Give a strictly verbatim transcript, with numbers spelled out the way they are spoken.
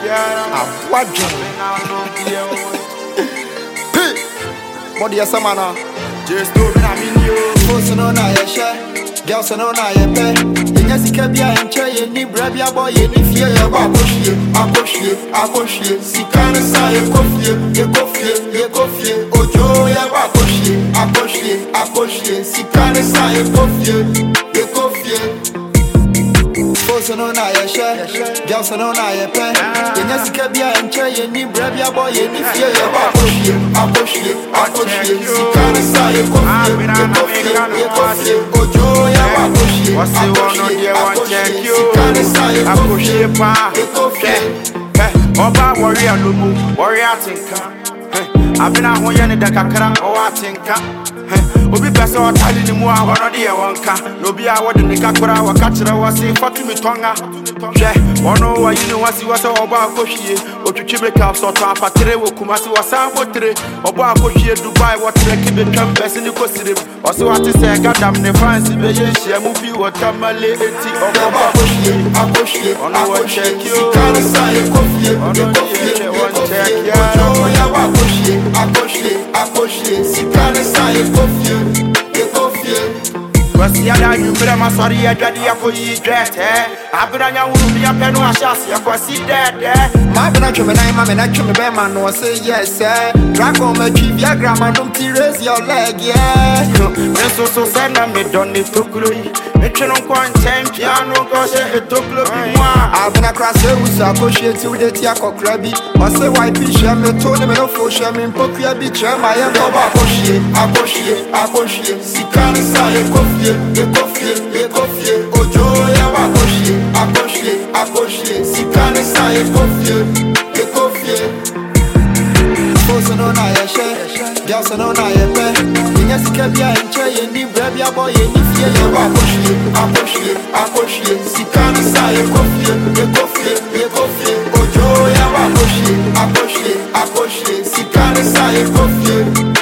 What you? What do you say, man? Just do it, I mean you. Folks know now you share, girls know now you pay. You just can't be a chair, you need brave your boy, you need fear your boy. Push you, I push you, I push you. See, can't say you coffee, you coffee, you coffee. Oh, Joe, you push you, I push you, I push you. See, can't say you coffee, you coffee. Folks know now you share, girls know now you pay. You just can't be a chair, you need brave your boy, you need fear your boy. Push you, I push you, I push you. See, can't say you coffee, you coffee, you coffee. Oh, Joe, you push you, I push you, I push you. See, can't say you coffee, you coffee. Oba warrior lumu, warrior tinka. I've been a one year kakara or tinka. Obi pesa o tali ni mu a wono de e wonka. No bi a wode ni kakora wa kachira wase fatumi tonga. Hwe, wono wa yinu wasi wase oba akohwie. Otwetwe make up so to apatere wo kumasi wasa abotere. Oba akohwie Dubai wotere ke betwam bese ni kosire. Ose wate se gadam ne fancy be ye hia mu bi wotamale eti oba akohwie, akohwie. Ono wo check you. Sikana sai kofie, Ono kofie, wo check ya. Ojo ya akohwie, akohwie, akohwie. Sikana sai kofie. Wasi ada nyumbre maswari ya jadi ya koyi drete. Abiranya wuru ya penu ashasi ya kwasi dede. Ma bena chome na ma me na chome be man no say yes eh. Draco me chi viagra man don't raise your leg yeah. Me so so say na me don ni tokuro yi. Me tweno kwa ntem piano go she etoklo bi mwa. Abena cross e usa ko she ti we dey akokra bi. O say why bi she me to ne me no fo she me mpokua bi che ma ye go ba ko she, akohwie, akohwie. Sikana sai kofie, e kofie, e kofie. Ojo ya wa kohwie, akohwie, akohwie. Sikana sai kofie, e kofie. Folks know now you share, girls know now you pay. You just can't be a chair, you need brave your boy, you need fear your boy. Push you, I push you, I push you. Sikana sai kofie, e kofie, e kofie. Ojo ya wa push you, I push you, I push you. Sikana sai kofie.